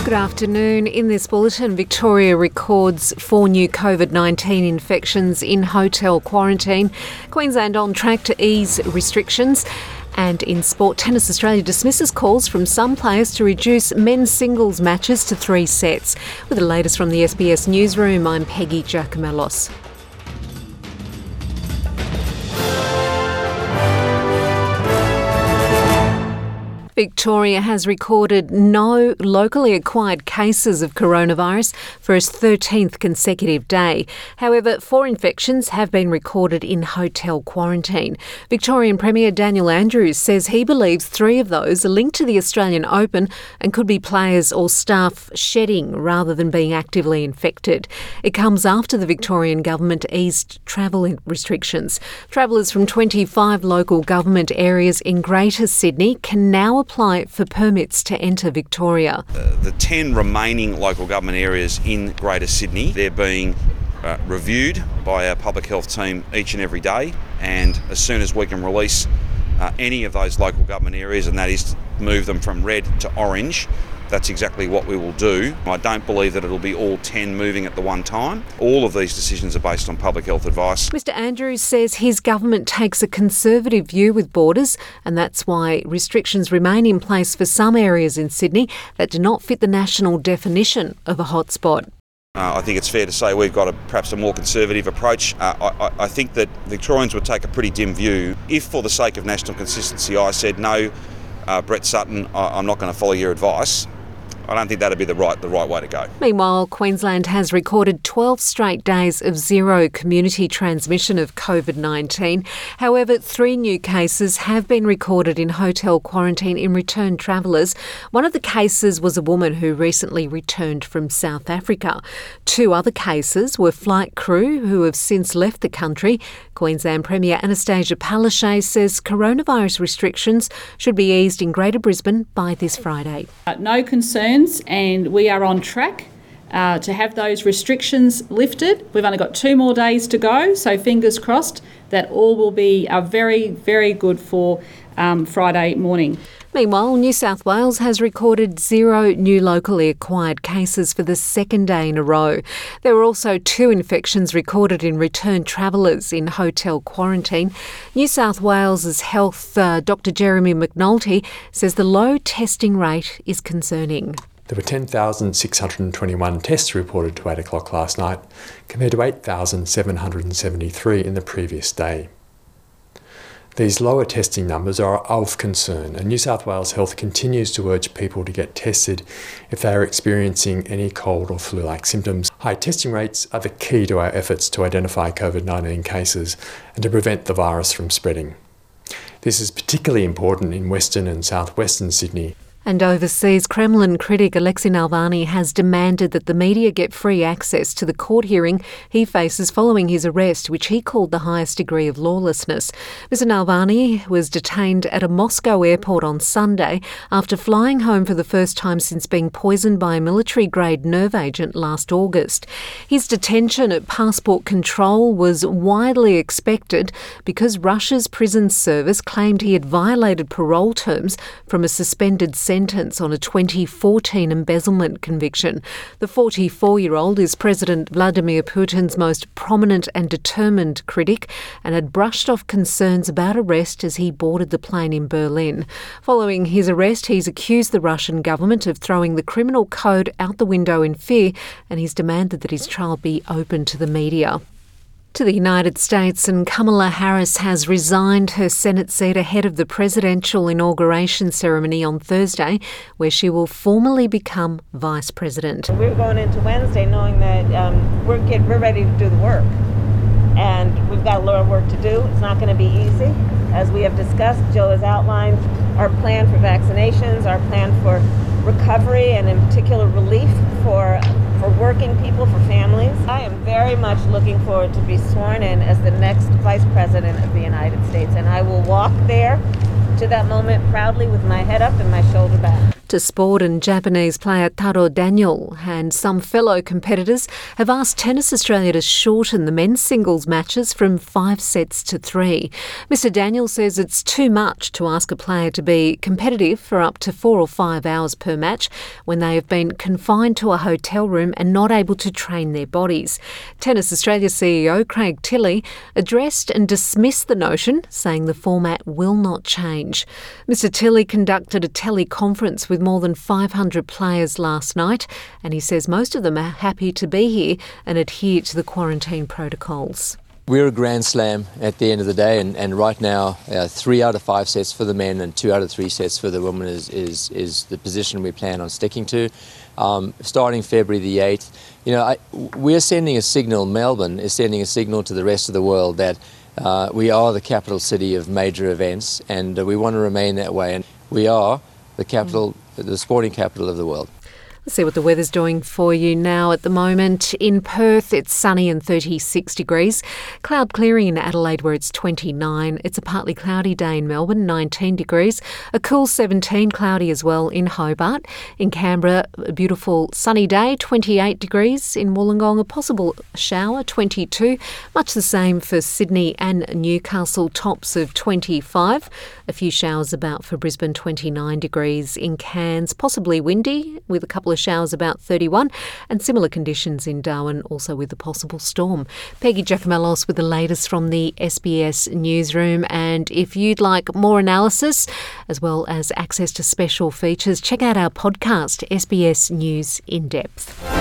Good afternoon. In this bulletin, Victoria records 4 new COVID-19 infections in hotel quarantine. Queensland on track to ease restrictions. And in sport, Tennis Australia dismisses calls from some players to reduce men's singles matches to 3 sets. With the latest from the SBS Newsroom, I'm Peggy Giacomellos. Victoria has recorded no locally acquired cases of coronavirus for its 13th consecutive day. However, 4 infections have been recorded in hotel quarantine. Victorian Premier Daniel Andrews says he believes 3 of those are linked to the Australian Open and could be players or staff shedding rather than being actively infected. It comes after the Victorian government eased travel restrictions. Travellers from 25 local government areas in Greater Sydney can now apply for permits to enter Victoria. The 10 remaining local government areas in Greater Sydney, they're being reviewed by our public health team each and every day, and as soon as we can release any of those local government areas, and that is to move them from red to orange, that's exactly what we will do. I don't believe that it'll be all 10 moving at the one time. All of these decisions are based on public health advice. Mr Andrews says his government takes a conservative view with borders, and that's why restrictions remain in place for some areas in Sydney that do not fit the national definition of a hotspot. I think it's fair to say we've got perhaps a more conservative approach. I think that Victorians would take a pretty dim view if, for the sake of national consistency, I said, no, Brett Sutton, I'm not going to follow your advice. I don't think that'd be the right way to go. Meanwhile, Queensland has recorded 12 straight days of zero community transmission of COVID-19. However, 3 new cases have been recorded in hotel quarantine in returned travellers. One of the cases was a woman who recently returned from South Africa. 2 other cases were flight crew who have since left the country. Queensland Premier Anastasia Palaszczuk says coronavirus restrictions should be eased in Greater Brisbane by this Friday. No concerns, and we are on track to have those restrictions lifted. We've only got 2 more days to go, so fingers crossed that all will be very, very good for Friday morning. Meanwhile, New South Wales has recorded 0 new locally acquired cases for the 2nd day in a row. There were also 2 infections recorded in returned travellers in hotel quarantine. New South Wales's Health Dr Jeremy McNulty says the low testing rate is concerning. There were 10,621 tests reported to 8 o'clock last night, compared to 8,773 in the previous day. These lower testing numbers are of concern, and New South Wales Health continues to urge people to get tested if they are experiencing any cold or flu-like symptoms. High testing rates are the key to our efforts to identify COVID-19 cases and to prevent the virus from spreading. This is particularly important in Western and Southwestern Sydney. And overseas, Kremlin critic Alexei Navalny has demanded that the media get free access to the court hearing he faces following his arrest, which he called the highest degree of lawlessness. Mr Navalny was detained at a Moscow airport on Sunday after flying home for the first time since being poisoned by a military-grade nerve agent last August. His detention at passport control was widely expected because Russia's prison service claimed he had violated parole terms from a suspended sentence on a 2014 embezzlement conviction. The 44-year-old is President Vladimir Putin's most prominent and determined critic and had brushed off concerns about arrest as he boarded the plane in Berlin. Following his arrest, he's accused the Russian government of throwing the criminal code out the window in fear, and he's demanded that his trial be open to the media. To the United States, and Kamala Harris has resigned her Senate seat ahead of the presidential inauguration ceremony on Thursday, where she will formally become Vice President. We're going into Wednesday knowing that we're ready to do the work, and we've got a lot of work to do. It's not going to be easy. As we have discussed, Joe has outlined our plan for vaccinations, our plan for recovery, and in particular relief for working people, for families. I am very much looking forward to be sworn in as the next Vice President of the United States, and I will walk there to that moment proudly with my head up and my shoulder back. to sport, and Japanese player Taro Daniel and some fellow competitors have asked Tennis Australia to shorten the men's singles matches from 5 sets to 3. Mr Daniel says it's too much to ask a player to be competitive for up to 4 or 5 hours per match when they have been confined to a hotel room and not able to train their bodies. Tennis Australia CEO Craig Tilley addressed and dismissed the notion, saying the format will not change. Mr Tilley conducted a teleconference with more than 500 players last night, and he says most of them are happy to be here and adhere to the quarantine protocols. We're a Grand Slam at the end of the day, and right now 3 out of 5 sets for the men and 2 out of 3 sets for the women is the position we plan on sticking to. Starting February the 8th, we're sending a signal, Melbourne is sending a signal to the rest of the world that we are the capital city of major events, and we want to remain that way. And we are the capital, the sporting capital of the world. Let's see what the weather's doing for you now. At the moment in Perth, it's sunny and 36 degrees. Cloud clearing in Adelaide where it's 29. It's a partly cloudy day in Melbourne, 19 degrees. A cool 17, cloudy as well in Hobart. In Canberra, a beautiful sunny day, 28 degrees. In Wollongong, a possible shower, 22. Much the same for Sydney and Newcastle, tops of 25. A few showers about for Brisbane, 29 degrees. In Cairns, possibly windy with a couple of showers about 31, and similar conditions in Darwin, also with a possible storm. Peggy Giacomellos with the latest from the SBS newsroom, and if you'd like more analysis as well as access to special features, check out our podcast, SBS News In Depth.